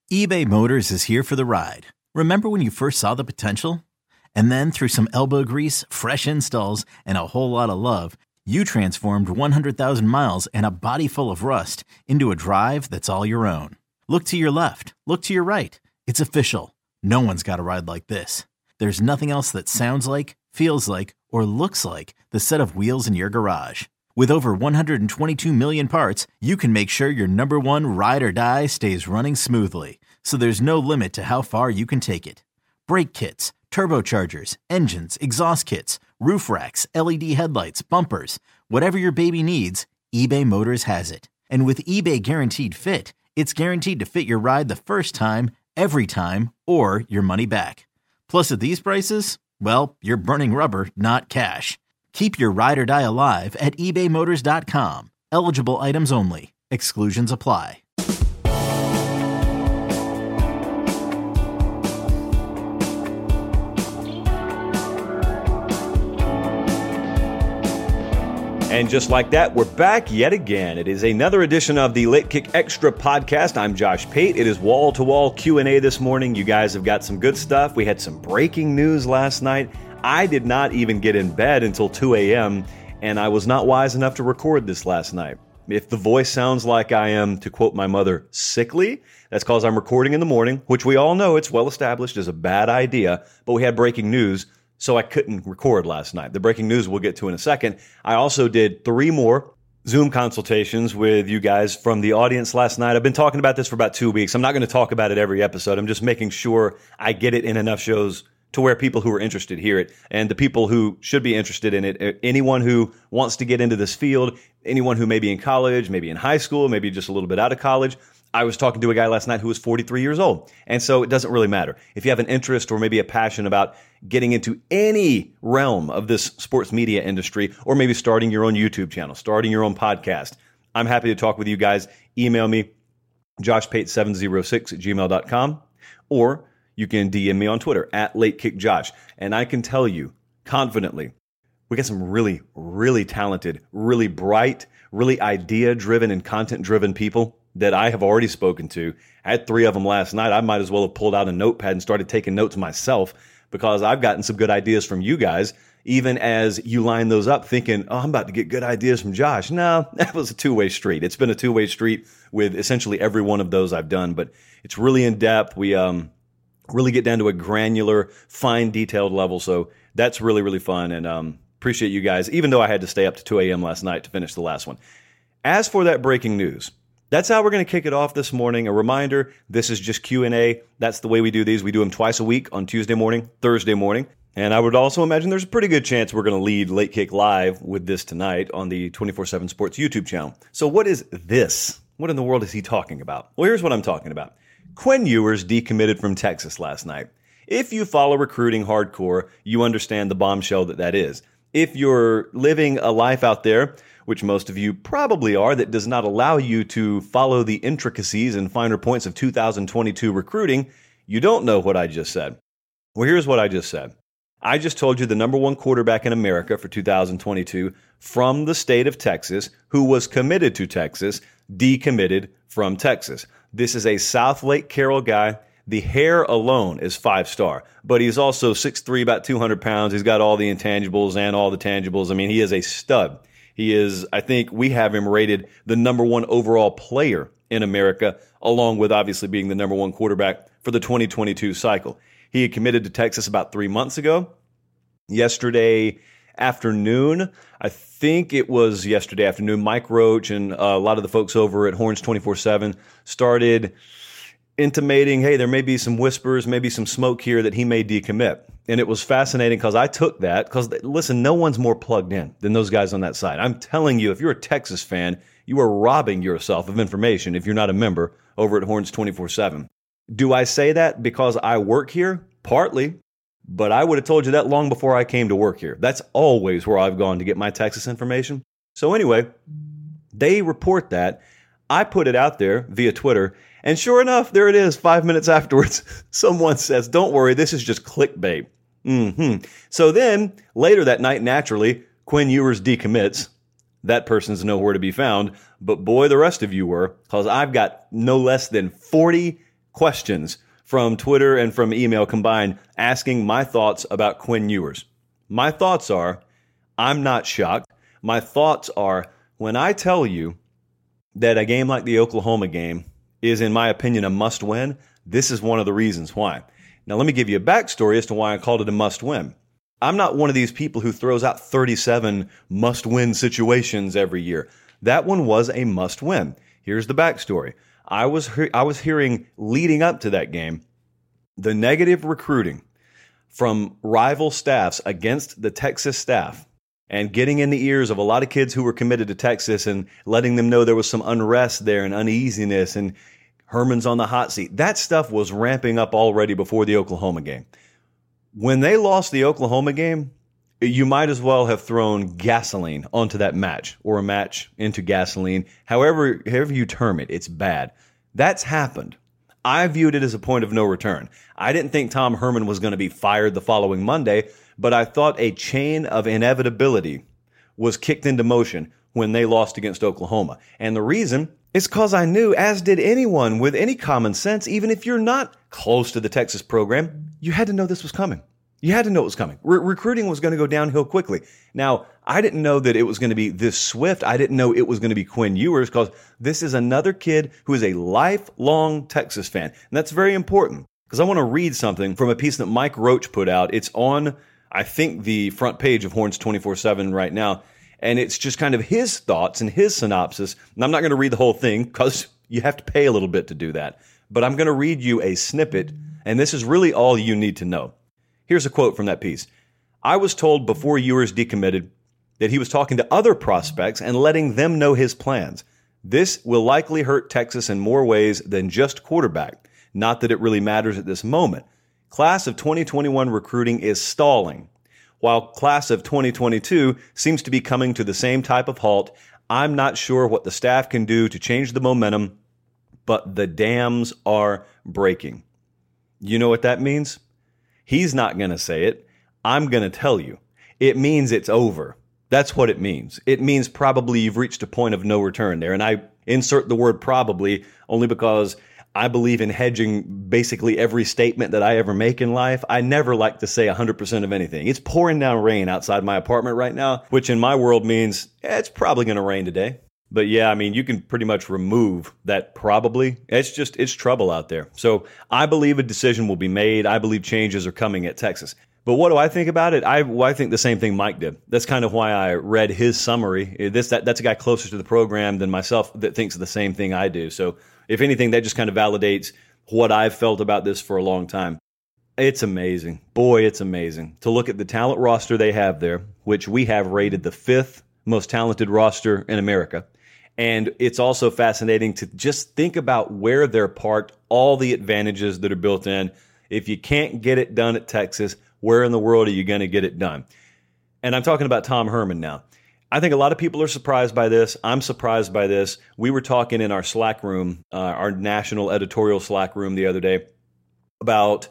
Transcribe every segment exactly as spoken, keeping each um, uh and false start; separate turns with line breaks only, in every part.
eBay Motors is here for the ride. Remember when you first saw the potential? And then through some elbow grease, fresh installs, and a whole lot of love, you transformed one hundred thousand miles and a body full of rust into a drive that's all your own. Look to your left. Look to your right. It's official. No one's got a ride like this. There's nothing else that sounds like, feels like, or looks like the set of wheels in your garage. With over one hundred twenty-two million parts, you can make sure your number one ride or die stays running smoothly. So there's no limit to how far you can take it. Brake kits, turbochargers, engines, exhaust kits, roof racks, L E D headlights, bumpers, whatever your baby needs, eBay Motors has it. And with eBay Guaranteed Fit, it's guaranteed to fit your ride the first time, every time, or your money back. Plus at these prices, well, you're burning rubber, not cash. Keep your ride or die alive at ebay motors dot com. Eligible items only. Exclusions apply.
And just like that, we're back yet again. It is another edition of the Late Kick Extra podcast. I'm Josh Pate. It is wall-to-wall Q and A this morning. You guys have got some good stuff. We had some breaking news last night. I did not even get in bed until two a.m., and I was not wise enough to record this last night. If the voice sounds like I am, to quote my mother, sickly, that's because I'm recording in the morning, which we all know it's well established is a bad idea, but we had breaking news, so I couldn't record last night. The breaking news we'll get to in a second. I also did three more Zoom consultations with you guys from the audience last night. I've been talking about this for about two weeks. I'm not going to talk about it every episode. I'm just making sure I get it in enough shows to where people who are interested hear it. And the people who should be interested in it, anyone who wants to get into this field, anyone who may be in college, maybe in high school, maybe just a little bit out of college. I was talking to a guy last night who was forty-three years old. And so it doesn't really matter. If you have an interest or maybe a passion about getting into any realm of this sports media industry, or maybe starting your own YouTube channel, starting your own podcast, I'm happy to talk with you guys. Email me, josh pate seven oh six at gmail dot com, or you can D M me on Twitter at LateKickJosh. And I can tell you confidently, we got some really, really talented, really bright, really idea-driven and content-driven people that I have already spoken to. I had three of them last night. I might as well have pulled out a notepad and started taking notes myself because I've gotten some good ideas from you guys, even as you line those up thinking, oh, I'm about to get good ideas from Josh. No, that was a two-way street. It's been a two-way street with essentially every one of those I've done, but it's really in-depth. We um, really get down to a granular, fine, detailed level, so that's really, really fun, and um, appreciate you guys, even though I had to stay up to two a.m. last night to finish the last one. As for that breaking news, that's how we're going to kick it off this morning. A reminder, this is just Q and A. That's the way we do these. We do them twice a week on Tuesday morning, Thursday morning. And I would also imagine there's a pretty good chance we're going to lead Late Kick Live with this tonight on the twenty-four seven Sports YouTube channel. So what is this? What in the world is he talking about? Well, here's what I'm talking about. Quinn Ewers decommitted from Texas last night. If you follow recruiting hardcore, you understand the bombshell that that is. If you're living a life out there, which most of you probably are, that does not allow you to follow the intricacies and finer points of two thousand twenty-two recruiting, you don't know what I just said. Well, here's what I just said. I just told you the number one quarterback in America for two thousand twenty-two from the state of Texas, who was committed to Texas, decommitted from Texas. This is a South Lake Carroll guy. The hair alone is five-star, but he's also six three, about two hundred pounds. He's got all the intangibles and all the tangibles. I mean, he is a stud. He is, I think we have him rated the number one overall player in America, along with obviously being the number one quarterback for the twenty twenty-two cycle. He had committed to Texas about three months ago. Yesterday afternoon, I think it was yesterday afternoon, Mike Roach and uh, a lot of the folks over at Horns twenty-four seven started intimating, hey, there may be some whispers, maybe some smoke here that he may decommit. And it was fascinating because I took that because, listen, no one's more plugged in than those guys on that side. I'm telling you, if you're a Texas fan, you are robbing yourself of information if you're not a member over at Horns twenty-four seven. Do I say that because I work here? Partly. But I would have told you that long before I came to work here. That's always where I've gone to get my Texas information. So anyway, they report that. I put it out there via Twitter, and sure enough, there it is. Five minutes afterwards, someone says, don't worry, this is just clickbait. Mm-hmm. So then, later that night, naturally, Quinn Ewers decommits. That person's nowhere to be found. But boy, the rest of you were, because I've got no less than forty questions from Twitter and from email combined asking my thoughts about Quinn Ewers. My thoughts are, I'm not shocked. My thoughts are, when I tell you that a game like the Oklahoma game is, in my opinion, a must-win, this is one of the reasons why. Now, let me give you a backstory as to why I called it a must-win. I'm not one of these people who throws out thirty-seven must-win situations every year. That one was a must-win. Here's the backstory. I was he- I was hearing leading up to that game the negative recruiting from rival staffs against the Texas staff and getting in the ears of a lot of kids who were committed to Texas and letting them know there was some unrest there and uneasiness and Herman's on the hot seat. That stuff was ramping up already before the Oklahoma game. When they lost the Oklahoma game, you might as well have thrown gasoline onto that match, or a match into gasoline. However, however you term it, it's bad. That's happened. I viewed it as a point of no return. I didn't think Tom Herman was going to be fired the following Monday, but I thought a chain of inevitability was kicked into motion when they lost against Oklahoma. And the reason is because I knew, as did anyone with any common sense, even if you're not close to the Texas program, you had to know this was coming. You had to know it was coming. Re- recruiting was going to go downhill quickly. Now, I didn't know that it was going to be this swift. I didn't know it was going to be Quinn Ewers, because this is another kid who is a lifelong Texas fan. And that's very important, because I want to read something from a piece that Mike Roach put out. It's on, I think, the front page of Horns twenty-four seven right now. And it's just kind of his thoughts and his synopsis. And I'm not going to read the whole thing, because you have to pay a little bit to do that. But I'm going to read you a snippet, and this is really all you need to know. Here's a quote from that piece. I was told before Ewers decommitted that he was talking to other prospects and letting them know his plans. This will likely hurt Texas in more ways than just quarterback. Not that it really matters at this moment. Class of twenty twenty-one recruiting is stalling. While class of twenty twenty-two seems to be coming to the same type of halt, I'm not sure what the staff can do to change the momentum, but the dams are breaking. You know what that means? He's not going to say it. I'm going to tell you. It means it's over. That's what it means. It means probably you've reached a point of no return there. And I insert the word probably only because I believe in hedging basically every statement that I ever make in life. I never like to say one hundred percent of anything. It's pouring down rain outside my apartment right now, which in my world means eh, it's probably going to rain today. But yeah, I mean, you can pretty much remove that probably. It's just, it's trouble out there. So I believe a decision will be made. I believe changes are coming at Texas. But what do I think about it? I, well, I think the same thing Mike did. That's kind of why I read his summary. This that, That's a guy closer to the program than myself that thinks the same thing I do. So if anything, that just kind of validates what I've felt about this for a long time. It's amazing. Boy, it's amazing to look at the talent roster they have there, which we have rated the fifth most talented roster in America. And it's also fascinating to just think about where they're parked, all the advantages that are built in. If you can't get it done at Texas, where in the world are you going to get it done? And I'm talking about Tom Herman now. I think a lot of people are surprised by this. I'm surprised by this. We were talking in our Slack room, uh, our national editorial Slack room the other day, about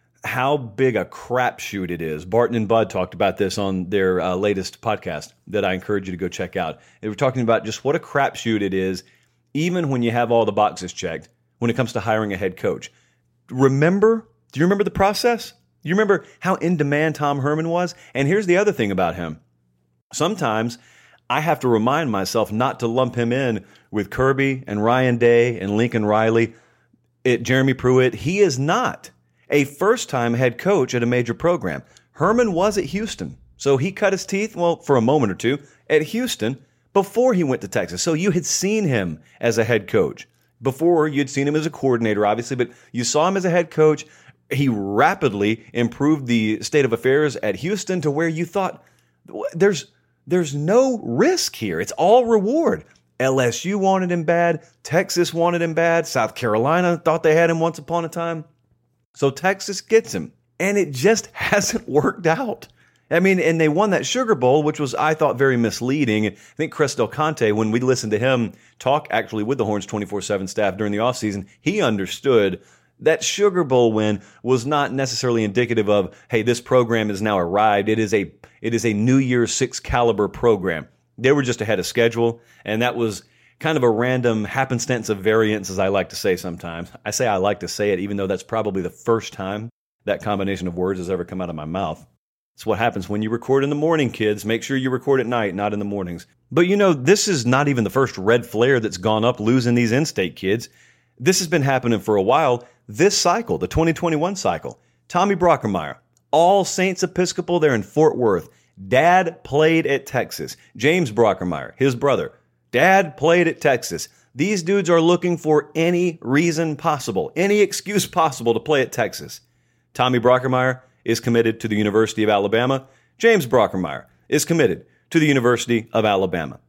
how big a crapshoot it is. Barton and Bud talked about this on their uh, latest podcast that I encourage you to go check out. They were talking about just what a crapshoot it is, even when you have all the boxes checked, when it comes to hiring a head coach. Remember, do you remember the process? You remember how in demand Tom Herman was? And here's the other thing about him. Sometimes I have to remind myself not to lump him in with Kirby and Ryan Day and Lincoln Riley, it, Jeremy Pruitt. He is not a first-time head coach at a major program. Herman was at Houston, so he cut his teeth, well, for a moment or two, at Houston before he went to Texas. So you had seen him as a head coach. Before, you'd seen him as a coordinator, obviously, but you saw him as a head coach. He rapidly improved the state of affairs at Houston to where you thought, there's, there's no risk here. It's all reward. L S U wanted him bad. Texas wanted him bad. South Carolina thought they had him once upon a time. So Texas gets him, and it just hasn't worked out. I mean, and they won that Sugar Bowl, which was, I thought, very misleading. I think Chris Del Conte, when we listened to him talk actually with the Horns twenty-four seven staff during the offseason, he understood that Sugar Bowl win was not necessarily indicative of, hey, this program has now arrived. It is a it is a New Year's Six caliber program. They were just ahead of schedule, and that was kind of a random happenstance of variance, as I like to say sometimes. I say I like to say it, even though that's probably the first time that combination of words has ever come out of my mouth. It's what happens when you record in the morning, kids. Make sure you record at night, not in the mornings. But you know, this is not even the first red flare that's gone up losing these in-state kids. This has been happening for a while. This cycle, the twenty twenty-one cycle, Tommy Brockermeyer, All Saints Episcopal there in Fort Worth. Dad played at Texas. James Brockermeyer, his brother. Dad played at Texas. These dudes are looking for any reason possible, any excuse possible to play at Texas. Tommy Brockermeyer is committed to the University of Alabama. James Brockermeyer is committed to the University of Alabama.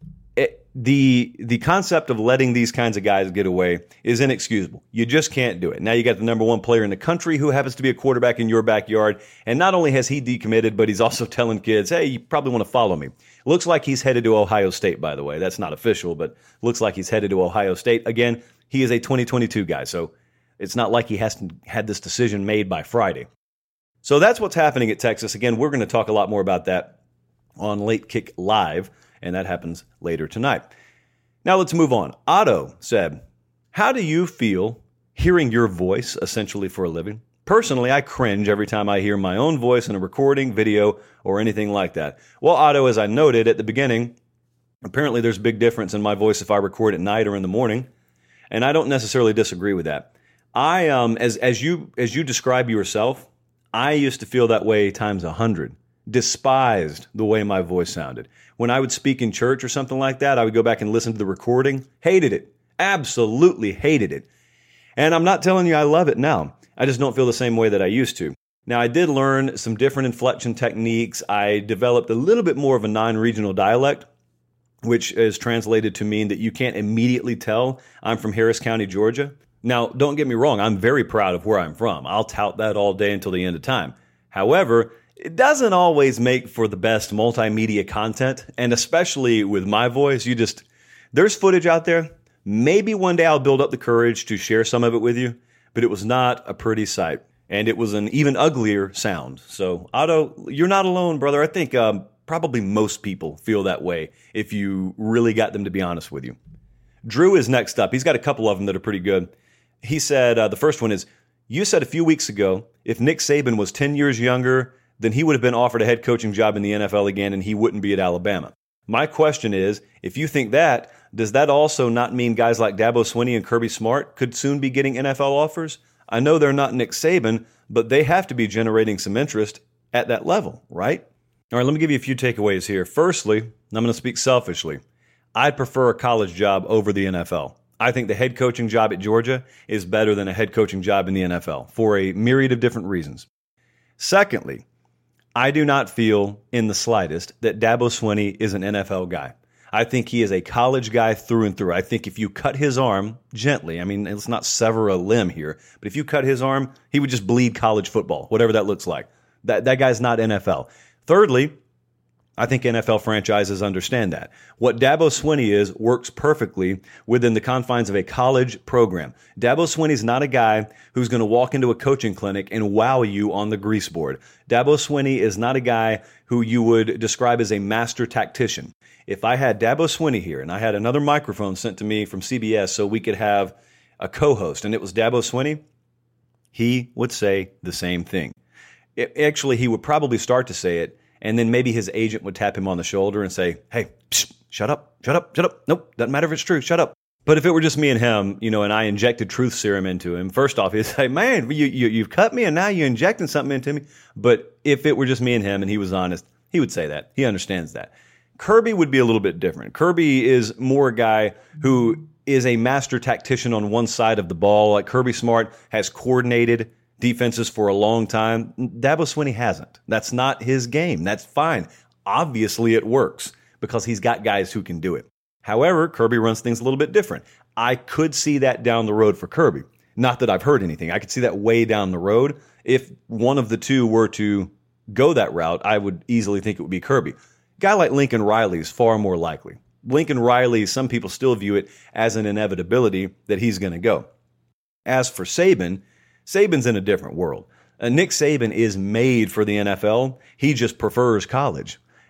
It, the, the concept of letting these kinds of guys get away is inexcusable. You just can't do it. Now you got the number one player in the country who happens to be a quarterback in your backyard, and not only has he decommitted, but he's also telling kids, hey, you probably want to follow me. Looks like he's headed to Ohio State, by the way. That's not official, but looks like he's headed to Ohio State. Again, he is a twenty twenty-two guy, so it's not like he hasn't had this decision made by Friday. So that's what's happening at Texas. Again, we're going to talk a lot more about that on Late Kick Live, and that happens later tonight. Now let's move on. Otto said, how do you feel hearing your voice essentially for a living? Personally, I cringe every time I hear my own voice in a recording, video, or anything like that. Well, Otto, as I noted at the beginning, apparently there's a big difference in my voice if I record at night or in the morning, and I don't necessarily disagree with that. I, um, as as you as you describe yourself, I used to feel that way times a hundred, despised the way my voice sounded. When I would speak in church or something like that, I would go back and listen to the recording, hated it, absolutely hated it. And I'm not telling you I love it now. I just don't feel the same way that I used to. Now, I did learn some different inflection techniques. I developed a little bit more of a non-regional dialect, which is translated to mean that you can't immediately tell I'm from Harris County, Georgia. Now, don't get me wrong, I'm very proud of where I'm from. I'll tout that all day until the end of time. However, it doesn't always make for the best multimedia content, and especially with my voice, you just, there's footage out there. Maybe one day I'll build up the courage to share some of it with you, but it was not a pretty sight, and it was an even uglier sound. So, Otto, you're not alone, brother. I think um, probably most people feel that way if you really got them to be honest with you. Drew is next up. He's got a couple of them that are pretty good. He said, uh, the first one is, you said a few weeks ago, if Nick Saban was ten years younger, then he would have been offered a head coaching job in the N F L again, and he wouldn't be at Alabama. My question is, if you think that, does that also not mean guys like Dabo Swinney and Kirby Smart could soon be getting N F L offers? I know they're not Nick Saban, but they have to be generating some interest at that level, right? All right, let me give you a few takeaways here. Firstly, I'm going to speak selfishly. I'd prefer a college job over the N F L. I think the head coaching job at Georgia is better than a head coaching job in the N F L for a myriad of different reasons. Secondly, I do not feel in the slightest that Dabo Swinney is an N F L guy. I think he is a college guy through and through. I think if you cut his arm gently, I mean, let's not sever a limb here, but if you cut his arm, he would just bleed college football, whatever that looks like. That, that guy's not N F L. Thirdly, I think N F L franchises understand that. What Dabo Swinney is works perfectly within the confines of a college program. Dabo Swinney's not a guy who's going to walk into a coaching clinic and wow you on the grease board. Dabo Swinney is not a guy who you would describe as a master tactician. If I had Dabo Swinney here and I had another microphone sent to me from C B S so we could have a co-host and it was Dabo Swinney, he would say the same thing. It, actually, he would probably start to say it, and then maybe his agent would tap him on the shoulder and say, hey, psh, shut up, shut up, shut up. Nope, doesn't matter if it's true, shut up. But if it were just me and him, you know, and I injected truth serum into him, first off, he'd say, man, you, you, you've cut me and now you're injecting something into me. But if it were just me and him and he was honest, he would say that. He understands that. Kirby would be a little bit different. Kirby is more a guy who is a master tactician on one side of the ball. Like Kirby Smart has coordinated defenses for a long time. Dabo Swinney hasn't. That's not his game. That's fine. Obviously, it works because he's got guys who can do it. However, Kirby runs things a little bit different. I could see that down the road for Kirby. Not that I've heard anything. I could see that way down the road. If one of the two were to go that route, I would easily think it would be Kirby. A guy like Lincoln Riley is far more likely. Lincoln Riley, some people still view it as an inevitability that he's going to go. As for Saban, Saban's in a different world. Uh, Nick Saban is made for the N F L. He just prefers college.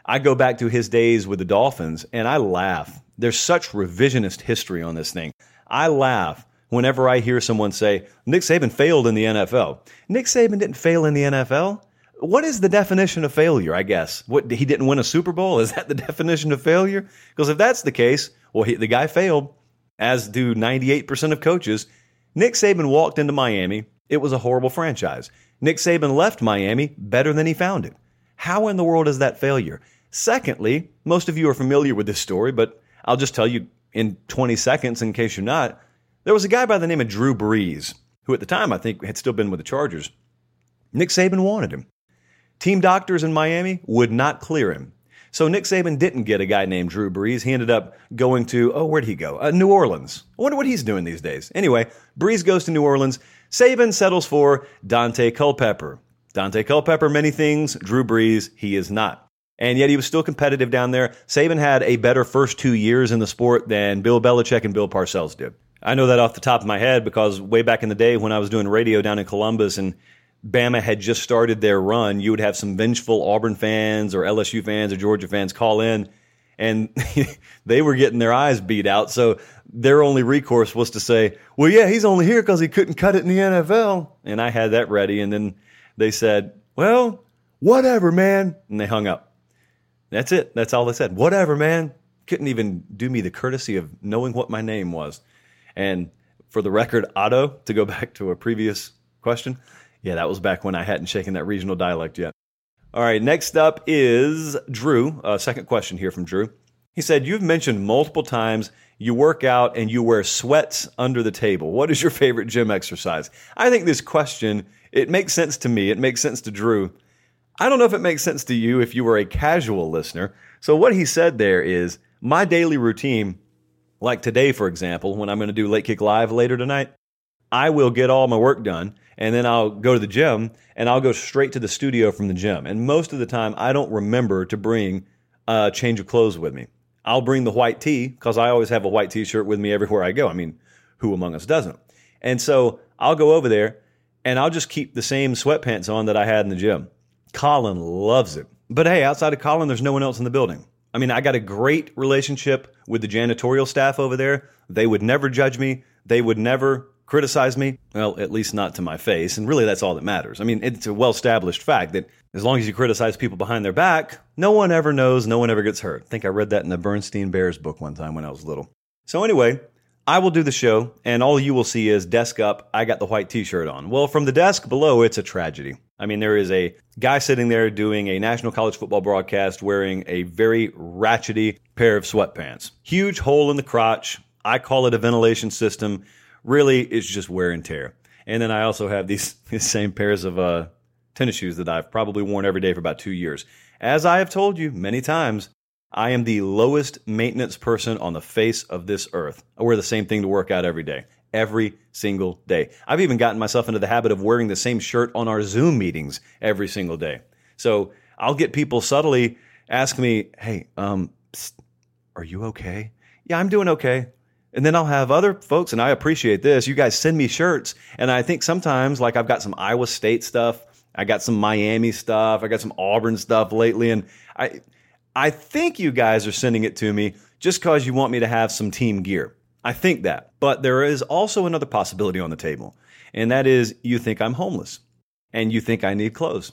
I go back to his days with the Dolphins, and I laugh. There's such revisionist history on this thing. I laugh whenever I hear someone say, Nick Saban failed in the N F L. Nick Saban didn't fail in the N F L. What is the definition of failure, I guess? What, he didn't win a Super Bowl? Is that the definition of failure? Because if that's the case, well, he, the guy failed, as do ninety-eight percent of coaches. Nick Saban walked into Miami. It was a horrible franchise. Nick Saban left Miami better than he found it. How in the world is that failure? Secondly, most of you are familiar with this story, but I'll just tell you in twenty seconds in case you're not. There was a guy by the name of Drew Brees, who at the time I think had still been with the Chargers. Nick Saban wanted him. Team doctors in Miami would not clear him. So Nick Saban didn't get a guy named Drew Brees. He ended up going to, oh, where'd he go? Uh, New Orleans. I wonder what he's doing these days. Anyway, Brees goes to New Orleans. Saban settles for Dante Culpepper. Dante Culpepper, many things. Drew Brees, he is not. And yet he was still competitive down there. Saban had a better first two years in the sport than Bill Belichick and Bill Parcells did. I know that off the top of my head because way back in the day when I was doing radio down in Columbus and Bama had just started their run, you would have some vengeful Auburn fans or L S U fans or Georgia fans call in, and they were getting their eyes beat out. So their only recourse was to say, well, yeah, he's only here because he couldn't cut it in the N F L. And I had that ready. And then they said, well, whatever, man. And they hung up. That's it. That's all they said. Whatever, man. Couldn't even do me the courtesy of knowing what my name was. And for the record, Otto, to go back to a previous question, yeah, that was back when I hadn't shaken that regional dialect yet. All right, next up is Drew. Uh, second question here from Drew. He said, you've mentioned multiple times you work out and you wear sweats under the table. What is your favorite gym exercise? I think this question, it makes sense to me. It makes sense to Drew. I don't know if it makes sense to you if you were a casual listener. So what he said there is my daily routine, like today, for example, when I'm going to do Late Kick Live later tonight, I will get all my work done, and then I'll go to the gym, and I'll go straight to the studio from the gym. And most of the time, I don't remember to bring a change of clothes with me. I'll bring the white tee, because I always have a white T-shirt with me everywhere I go. I mean, who among us doesn't? And so I'll go over there, and I'll just keep the same sweatpants on that I had in the gym. Colin loves it. But hey, outside of Colin, there's no one else in the building. I mean, I got a great relationship with the janitorial staff over there. They would never judge me. They would never criticize me. Well, at least not to my face. And really, that's all that matters. I mean, it's a well-established fact that as long as you criticize people behind their back, no one ever knows, no one ever gets hurt. I think I read that in the Bernstein Bears book one time when I was little. So anyway, I will do the show, and all you will see is desk up, I got the white T-shirt on. Well, from the desk below, it's a tragedy. I mean, there is a guy sitting there doing a national college football broadcast wearing a very ratchety pair of sweatpants. Huge hole in the crotch. I call it a ventilation system. Really, it's just wear and tear. And then I also have these, these same pairs of uh, tennis shoes that I've probably worn every day for about two years. As I have told you many times, I am the lowest maintenance person on the face of this earth. I wear the same thing to work out every day. Every single day. I've even gotten myself into the habit of wearing the same shirt on our Zoom meetings every single day. So I'll get people subtly ask me, hey, um, psst, are you okay? Yeah, I'm doing okay. And then I'll have other folks, and I appreciate this, you guys send me shirts, and I think sometimes, like I've got some Iowa State stuff, I got some Miami stuff, I got some Auburn stuff lately, and I I think you guys are sending it to me just because you want me to have some team gear. I think that. But there is also another possibility on the table, and that is you think I'm homeless, and you think I need clothes.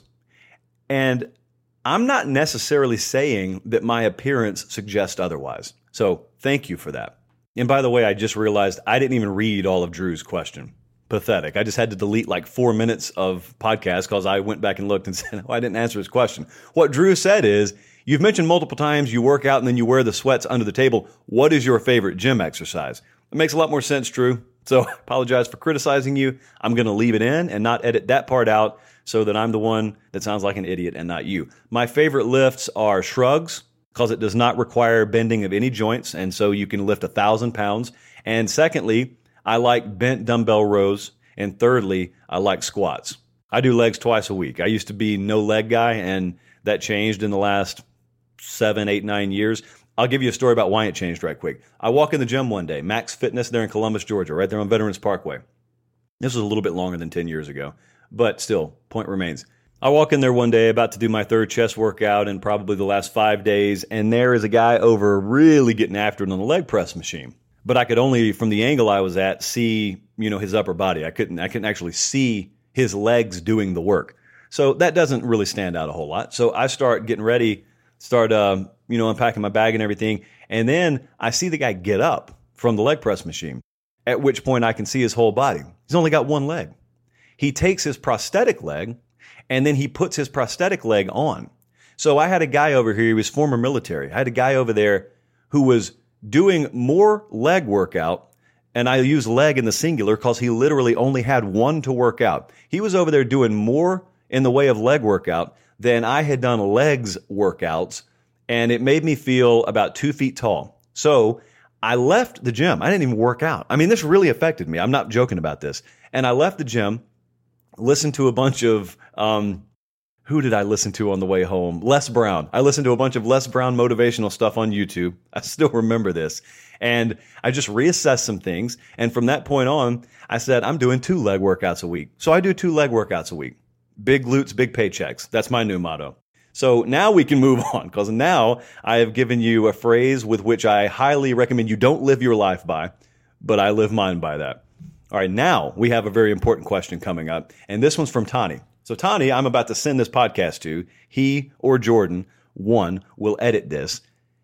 And I'm not necessarily saying that my appearance suggests otherwise. So thank you for that. And by the way, I just realized I didn't even read all of Drew's question. Pathetic. I just had to delete like four minutes of podcast because I went back and looked and said, oh, I didn't answer his question. What Drew said is, you've mentioned multiple times you work out and then you wear the sweats under the table. What is your favorite gym exercise? It makes a lot more sense, Drew. So I apologize for criticizing you. I'm going to leave it in and not edit that part out so that I'm the one that sounds like an idiot and not you. My favorite lifts are shrugs, because it does not require bending of any joints, and so you can lift a thousand pounds. And secondly, I like bent dumbbell rows. And thirdly, I like squats. I do legs twice a week. I used to be no leg guy, and that changed in the last seven, eight, nine years. I'll give you a story about why it changed right quick. I walk in the gym one day, Max Fitness there in Columbus, Georgia, right there on Veterans Parkway. This was a little bit longer than ten years ago, but still, point remains. I walk in there one day about to do my third chest workout in probably the last five days, and there is a guy over really getting after it on the leg press machine. But I could only, from the angle I was at, see, you know, his upper body. I couldn't, I couldn't actually see his legs doing the work. So that doesn't really stand out a whole lot. So I start getting ready, start, um, you know, unpacking my bag and everything. And then I see the guy get up from the leg press machine, at which point I can see his whole body. He's only got one leg. He takes his prosthetic leg and then he puts his prosthetic leg on. So I had a guy over here, he was former military. I had a guy over there who was doing more leg workout, and I use leg in the singular because he literally only had one to work out. He was over there doing more in the way of leg workout than I had done legs workouts, and it made me feel about two feet tall. So I left the gym. I didn't even work out. I mean, this really affected me. I'm not joking about this. And I left the gym, listened to a bunch of, um, who did I listen to on the way home? Les Brown. I listened to a bunch of Les Brown motivational stuff on YouTube. I still remember this. And I just reassessed some things. And from that point on, I said, I'm doing two leg workouts a week. So I do two leg workouts a week. Big glutes, big paychecks. That's my new motto. So now we can move on, because now I have given you a phrase with which I highly recommend you don't live your life by, but I live mine by that. All right, now we have a very important question coming up, and this one's from Tani. So Tani, I'm about to send this podcast to. He or Jordan, one, will edit this,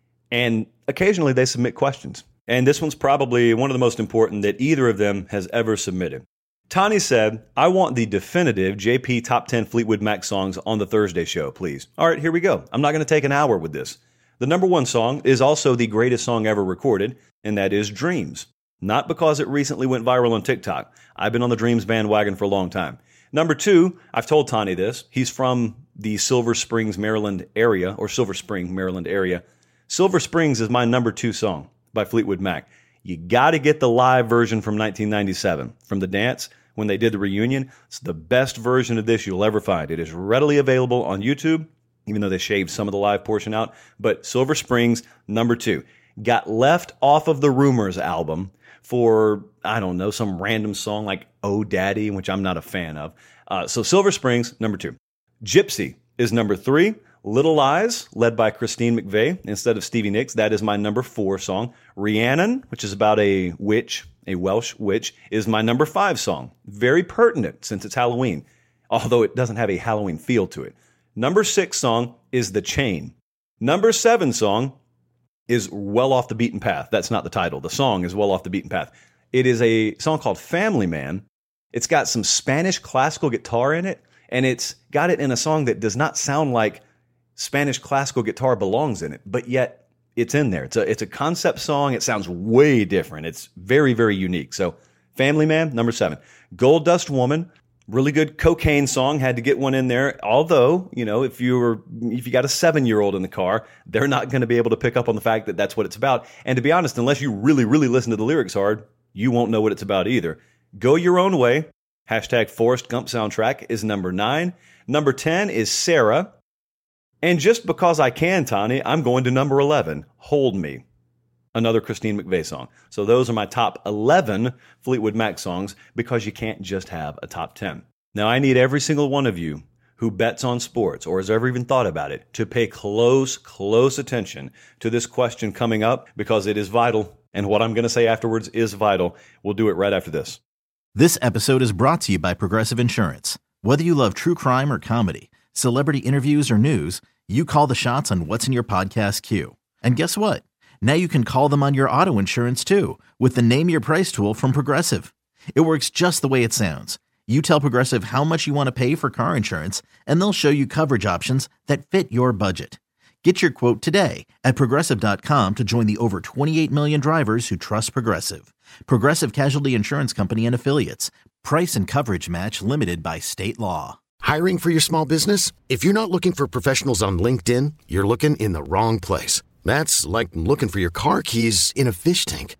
and occasionally they submit questions. And this one's probably one of the most important that either of them has ever submitted. Tani said, I want the definitive J P Top ten Fleetwood Mac songs on the Thursday show, please. All right, here we go. I'm not going to take an hour with this. The number one song is also the greatest song ever recorded, and that is Dreams. Not because it recently went viral on TikTok. I've been on the Dreams bandwagon for a long time. Number two, I've told Tani this. He's from the Silver Springs, Maryland area, or Silver Spring, Maryland area. Silver Springs is my number two song by Fleetwood Mac. You got to get the live version from nineteen ninety-seven, from the dance. When they did the reunion, it's the best version of this you'll ever find. It is readily available on YouTube, even though they shaved some of the live portion out. But Silver Springs, number two, got left off of the Rumors album for, I don't know, some random song like Oh Daddy, which I'm not a fan of. Uh, so Silver Springs, number two. Gypsy is number three. Little Lies, led by Christine McVie instead of Stevie Nicks. That is my number four song. Rhiannon, which is about a witch, a Welsh witch, is my number five song. Very pertinent since it's Halloween, although it doesn't have a Halloween feel to it. Number six song is The Chain. Number seven song is Well Off the Beaten Path. That's not the title. The song is Well Off the Beaten Path. It is a song called Family Man. It's got some Spanish classical guitar in it, and it's got it in a song that does not sound like Spanish classical guitar belongs in it, but yet it's in there. It's a it's a concept song. It sounds way different. It's very, very unique. So Family Man, number seven. Gold Dust Woman, really good cocaine song. Had to get one in there. Although, you know, if you were if you got a seven-year-old in the car, they're not going to be able to pick up on the fact that that's what it's about. And to be honest, unless you really, really listen to the lyrics hard, you won't know what it's about either. Go Your Own Way, hashtag Forrest Gump soundtrack, is number nine. Number ten is Sarah. And just because I can, Tani, I'm going to number eleven, Hold Me, another Christine McVie song. So those are my top eleven Fleetwood Mac songs, because you can't just have a top ten. Now, I need every single one of you who bets on sports or has ever even thought about it to pay close, close attention to this question coming up, because it is vital. And what I'm going to say afterwards is vital. We'll do it right after this.
This episode is brought to you by Progressive Insurance. Whether you love true crime or comedy, celebrity interviews or news, you call the shots on what's in your podcast queue. And guess what? Now you can call them on your auto insurance too, with the Name Your Price tool from Progressive. It works just the way it sounds. You tell Progressive how much you want to pay for car insurance, and they'll show you coverage options that fit your budget. Get your quote today at Progressive dot com to join the over twenty-eight million drivers who trust Progressive. Progressive Casualty Insurance Company and Affiliates. Price and coverage match limited by state law.
Hiring for your small business? If you're not looking for professionals on LinkedIn, you're looking in the wrong place. That's like looking for your car keys in a fish tank.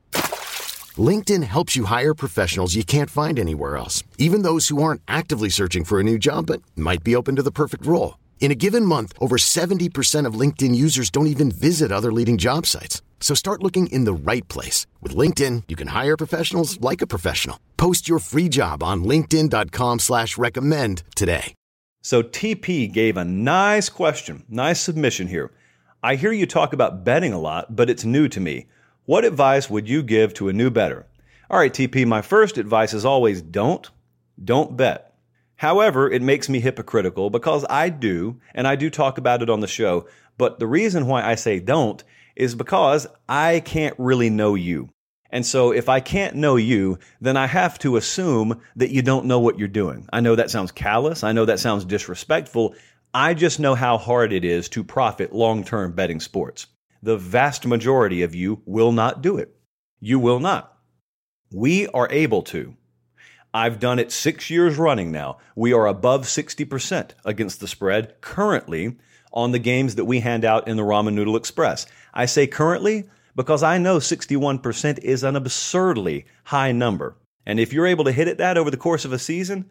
LinkedIn helps you hire professionals you can't find anywhere else, even those who aren't actively searching for a new job but might be open to the perfect role. In a given month, over seventy percent of LinkedIn users don't even visit other leading job sites. So start looking in the right place. With LinkedIn, you can hire professionals like a professional. Post your free job on linkedin dot com slash recommend today.
So T P gave a nice question, nice submission here. I hear you talk about betting a lot, but it's new to me. What advice would you give to a new bettor? All right, T P, my first advice is always don't, don't bet. However, it makes me hypocritical because I do, and I do talk about it on the show, but the reason why I say don't is because I can't really know you. And so if I can't know you, then I have to assume that you don't know what you're doing. I know that sounds callous. I know that sounds disrespectful. I just know how hard it is to profit long-term betting sports. The vast majority of you will not do it. You will not. We are able to. I've done it six years running now. We are above sixty percent against the spread currently on the games that we hand out in the Ramen Noodle Express. I say currently because I know sixty-one percent is an absurdly high number. And if you're able to hit at that over the course of a season,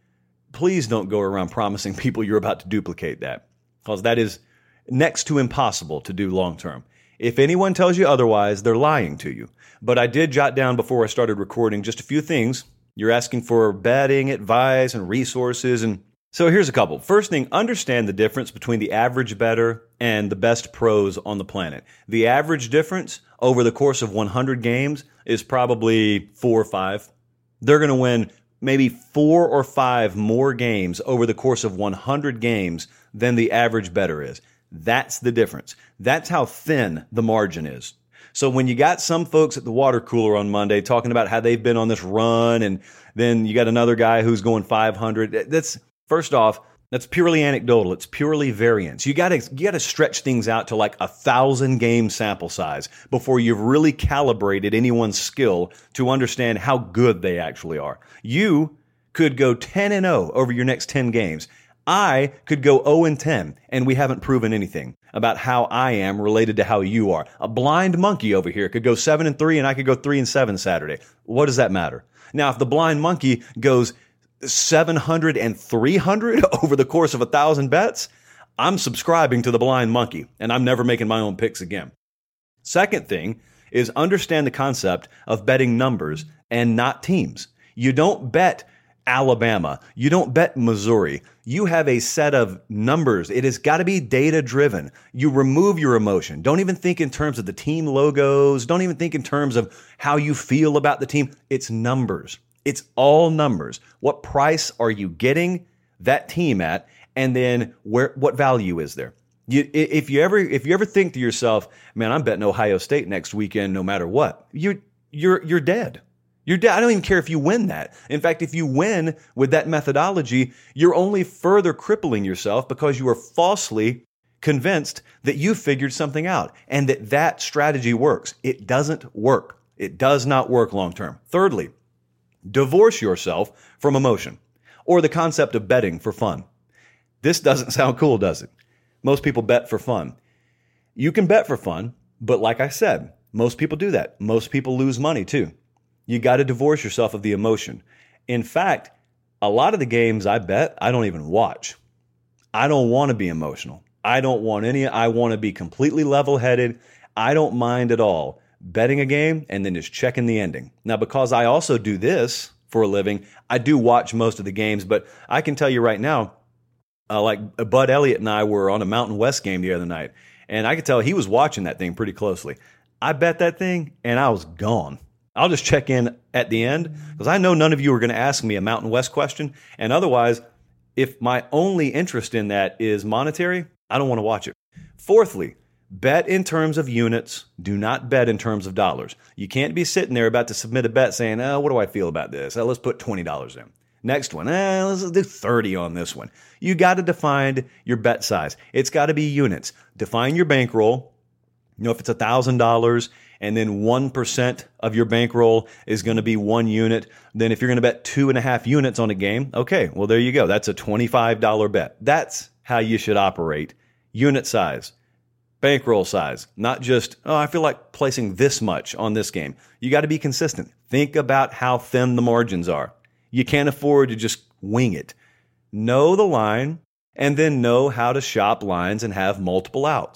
please don't go around promising people you're about to duplicate that, because that is next to impossible to do long term. If anyone tells you otherwise, they're lying to you. But I did jot down before I started recording just a few things. You're asking for betting advice and resources, and so here's a couple. First thing, understand the difference between the average bettor and the best pros on the planet. The average difference over the course of one hundred games is probably four or five. They're going to win maybe four or five more games over the course of one hundred games than the average bettor is. That's the difference. That's how thin the margin is. So when you got some folks at the water cooler on Monday talking about how they've been on this run, and then you got another guy who's going five hundred, that's, first off, that's purely anecdotal. It's purely variance. You got to you got to stretch things out to like a thousand game sample size before you've really calibrated anyone's skill to understand how good they actually are. You could go ten and oh over your next ten games. I could go oh and ten, and we haven't proven anything about how I am related to how you are. A blind monkey over here could go seven and three, and I could go three and seven Saturday. What does that matter? Now, if the blind monkey goes seven hundred and three hundred over the course of a thousand bets, I'm subscribing to the blind monkey, and I'm never making my own picks again. Second thing is understand the concept of betting numbers and not teams. You don't bet Alabama. You don't bet Missouri. You have a set of numbers. It has got to be data driven. You remove your emotion. Don't even think in terms of the team logos. Don't even think in terms of how you feel about the team. It's numbers. It's all numbers. What price are you getting that team at? And then where, what value is there? You, if you ever, if you ever think to yourself, man, I'm betting Ohio State next weekend, no matter what, you're, you're, you're dead. You're dead. I don't even care if you win that. In fact, if you win with that methodology, you're only further crippling yourself because you are falsely convinced that you figured something out and that that strategy works. It doesn't work. It does not work long term. Thirdly, divorce yourself from emotion or the concept of betting for fun. This doesn't sound cool, does it? Most people bet for fun. You can bet for fun, but like I said, most people do that. Most people lose money too. You got to divorce yourself of the emotion. In fact, a lot of the games I bet, I don't even watch. I don't want to be emotional. I don't want any, I want to be completely level-headed. I don't mind at all betting a game and then just checking the ending. Now, because I also do this for a living, I do watch most of the games, but I can tell you right now, uh, like Bud Elliott and I were on a Mountain West game the other night, and I could tell he was watching that thing pretty closely. I bet that thing, and I was gone. I'll just check in at the end because I know none of you are going to ask me a Mountain West question. And otherwise, if my only interest in that is monetary, I don't want to watch it. Fourthly, bet in terms of units. Do not bet in terms of dollars. You can't be sitting there about to submit a bet saying, oh, what do I feel about this? Oh, let's put twenty dollars in. Next one, eh, let's do thirty on this one. You got to define your bet size. It's got to be units. Define your bankroll. You know, if it's one thousand dollars and then one percent of your bankroll is going to be one unit, then if you're going to bet two and a half units on a game, okay, well, there you go. That's a twenty-five dollars bet. That's how you should operate. Unit size, bankroll size, not just, oh, I feel like placing this much on this game. You got to be consistent. Think about how thin the margins are. You can't afford to just wing it. Know the line and then know how to shop lines and have multiple outs.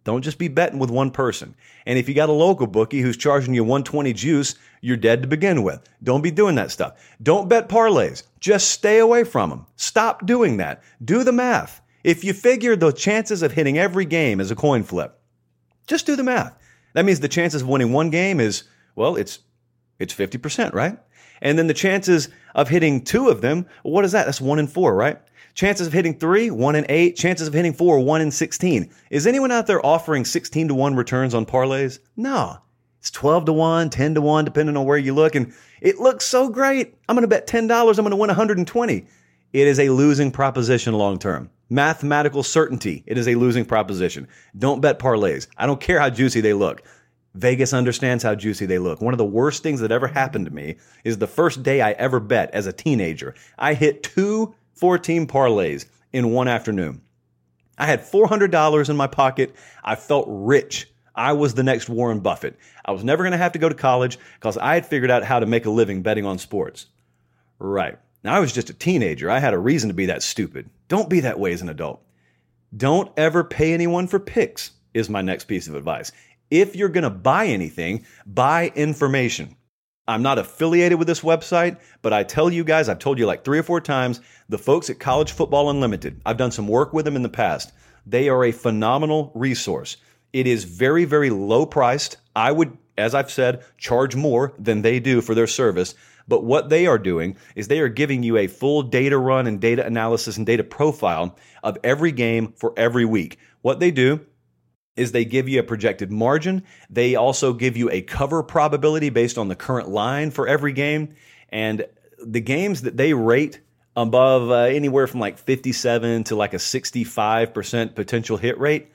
Don't just be betting with one person. And if you got a local bookie who's charging you one twenty juice, you're dead to begin with. Don't be doing that stuff. Don't bet parlays. Just stay away from them. Stop doing that. Do the math. If you figure the chances of hitting every game is a coin flip, just do the math. That means the chances of winning one game is, well, it's it's fifty percent, right? And then the chances of hitting two of them, well, what is that? That's one in four, right? Chances of hitting three, one in eight. Chances of hitting four, one in sixteen. Is anyone out there offering sixteen to one returns on parlays? No. It's twelve to one, ten to one, depending on where you look. And it looks so great. I'm going to bet ten dollars. I'm going to win one hundred twenty. It is a losing proposition long term. Mathematical certainty. It is a losing proposition. Don't bet parlays. I don't care how juicy they look. Vegas understands how juicy they look. One of the worst things that ever happened to me is the first day I ever bet as a teenager. I hit two four-team parlays in one afternoon. I had four hundred dollars in my pocket. I felt rich. I was the next Warren Buffett. I was never going to have to go to college because I had figured out how to make a living betting on sports. Right. Now, I was just a teenager. I had a reason to be that stupid. Don't be that way as an adult. Don't ever pay anyone for picks is my next piece of advice. If you're going to buy anything, buy information. I'm not affiliated with this website, but I tell you guys, I've told you like three or four times, the folks at College Football Unlimited, I've done some work with them in the past. They are a phenomenal resource. It is very, very low priced. I would, as I've said, charge more than they do for their service. But what they are doing is they are giving you a full data run and data analysis and data profile of every game for every week. What they do is they give you a projected margin. They also give you a cover probability based on the current line for every game. And the games that they rate above uh, anywhere from like fifty-seven to like a sixty-five percent potential hit rate,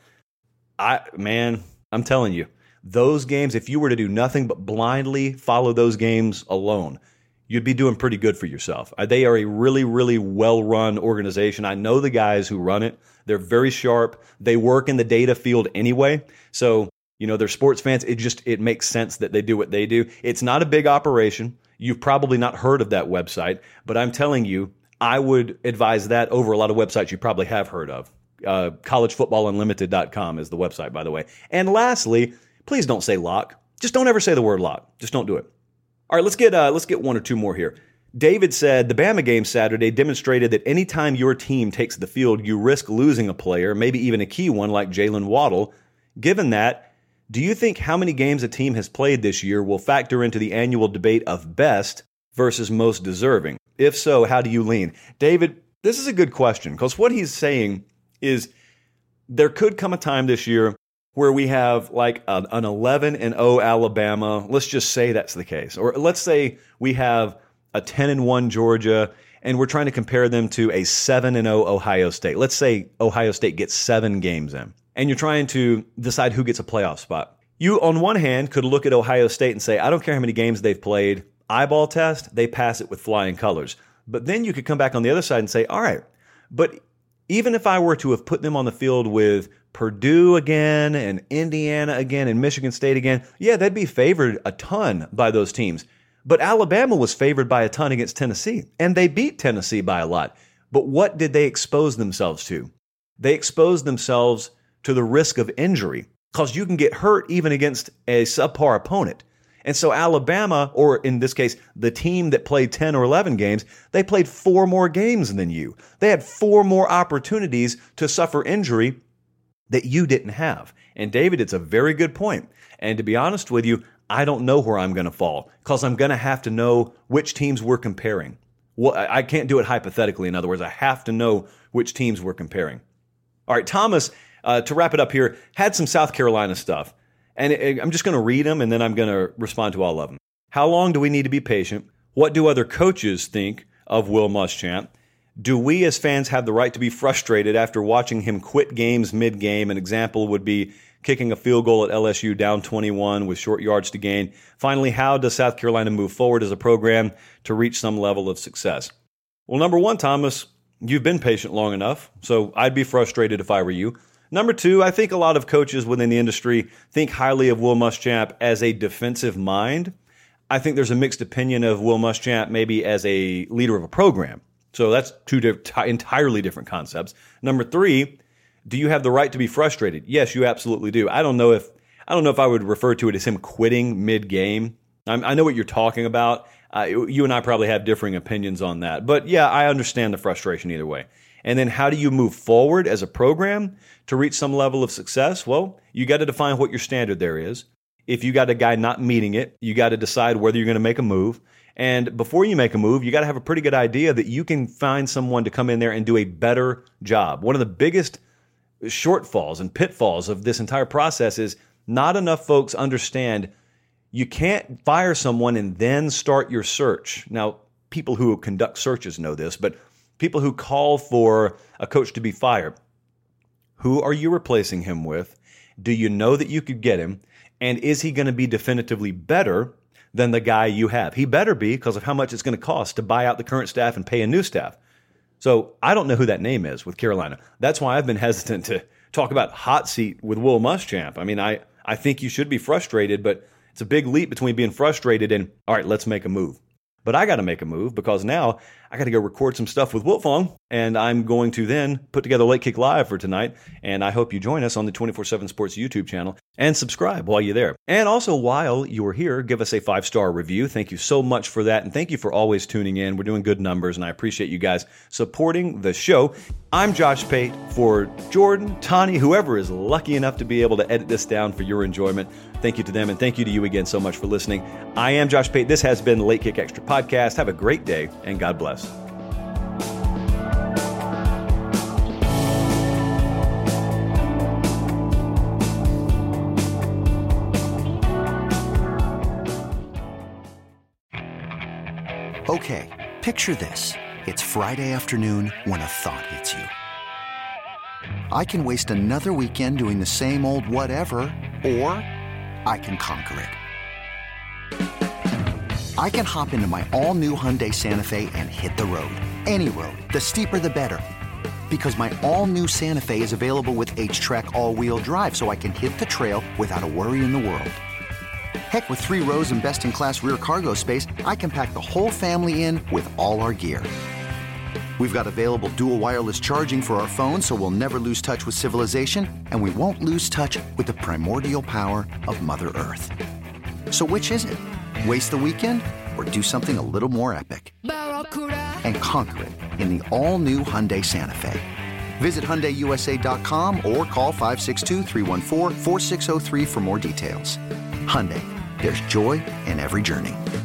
I man, I'm telling you, those games, if you were to do nothing but blindly follow those games alone, you'd be doing pretty good for yourself. They are a really, really well-run organization. I know the guys who run it. They're very sharp. They work in the data field anyway. So, you know, they're sports fans. It just, it makes sense that they do what they do. It's not a big operation. You've probably not heard of that website, but I'm telling you, I would advise that over a lot of websites you probably have heard of. Uh, college football unlimited dot com is the website, by the way. And lastly, please don't say lock. Just don't ever say the word lock. Just don't do it. All right, let's get uh, let's get one or two more here. David said, the Bama game Saturday demonstrated that anytime your team takes the field, you risk losing a player, maybe even a key one like Jalen Waddle. Given that, do you think how many games a team has played this year will factor into the annual debate of best versus most deserving? If so, how do you lean? David, this is a good question because what he's saying is there could come a time this year where we have like an eleven and oh Alabama. Let's just say that's the case. Or let's say we have a ten and one Georgia, and we're trying to compare them to a seven and oh Ohio State. Let's say Ohio State gets seven games in, and you're trying to decide who gets a playoff spot. You, on one hand, could look at Ohio State and say, I don't care how many games they've played. Eyeball test, they pass it with flying colors. But then you could come back on the other side and say, all right, but even if I were to have put them on the field with Purdue again and Indiana again and Michigan State again, yeah, they'd be favored a ton by those teams. But Alabama was favored by a ton against Tennessee, and they beat Tennessee by a lot. But what did they expose themselves to? They exposed themselves to the risk of injury because you can get hurt even against a subpar opponent. And so Alabama, or in this case, the team that played ten or eleven games, they played four more games than you. They had four more opportunities to suffer injury that you didn't have. And David, it's a very good point. And to be honest with you, I don't know where I'm going to fall because I'm going to have to know which teams we're comparing. Well, I can't do it hypothetically. In other words, I have to know which teams we're comparing. All right, Thomas, uh, to wrap it up here, had some South Carolina stuff. And it, I'm just going to read them, and then I'm going to respond to all of them. How long do we need to be patient? What do other coaches think of Will Muschamp? Do we as fans have the right to be frustrated after watching him quit games mid-game? An example would be kicking a field goal at L S U down twenty-one with short yards to gain. Finally, how does South Carolina move forward as a program to reach some level of success? Well, number one, Thomas, you've been patient long enough, so I'd be frustrated if I were you. Number two, I think a lot of coaches within the industry think highly of Will Muschamp as a defensive mind. I think there's a mixed opinion of Will Muschamp maybe as a leader of a program. So that's two di- entirely different concepts. Number three, Do you have the right to be frustrated? Yes, you absolutely do. I don't know if I don't know if I would refer to it as him quitting mid-game. I'm, I know what you're talking about. Uh, you and I probably have differing opinions on that. But yeah, I understand the frustration either way. And then how do you move forward as a program to reach some level of success? Well, you got to define what your standard there is. If you got a guy not meeting it, you got to decide whether you're going to make a move. And before you make a move, you got to have a pretty good idea that you can find someone to come in there and do a better job. One of the biggest shortfalls and pitfalls of this entire process is not enough folks understand you can't fire someone and then start your search. Now, people who conduct searches know this, but people who call for a coach to be fired, who are you replacing him with? Do you know that you could get him? And is he going to be definitively better than the guy you have? He better be, because of how much it's going to cost to buy out the current staff and pay a new staff. So I don't know who that name is with Carolina. That's why I've been hesitant to talk about hot seat with Will Muschamp. I mean, I, I think you should be frustrated, but it's a big leap between being frustrated and, all right, let's make a move. But I got to make a move because now I got to go record some stuff with Wiltfong, and I'm going to then put together Late Kick Live for tonight. And I hope you join us on the twenty-four seven Sports YouTube channel and subscribe while you're there. And also, while you're here, give us a five-star review. Thank you so much for that, and thank you for always tuning in. We're doing good numbers, and I appreciate you guys supporting the show. I'm Josh Pate for Jordan, Tani, whoever is lucky enough to be able to edit this down for your enjoyment. Thank you to them, and thank you to you again so much for listening. I am Josh Pate. This has been the Late Kick Extra Podcast. Have a great day, and God bless.
Okay, picture this. It's Friday afternoon when a thought hits you. I can waste another weekend doing the same old whatever, or I can conquer it. I can hop into my all-new Hyundai Santa Fe and hit the road. Any road. The steeper, the better. Because my all-new Santa Fe is available with H-Track all-wheel drive, so I can hit the trail without a worry in the world. Heck, with three rows and best-in-class rear cargo space, I can pack the whole family in with all our gear. We've got available dual wireless charging for our phones, so we'll never lose touch with civilization, and we won't lose touch with the primordial power of Mother Earth. So which is it? Waste the weekend or do something a little more epic? And conquer it in the all-new Hyundai Santa Fe. Visit Hyundai U S A dot com or call five six two, three one four, four six zero three for more details. Hyundai, there's joy in every journey.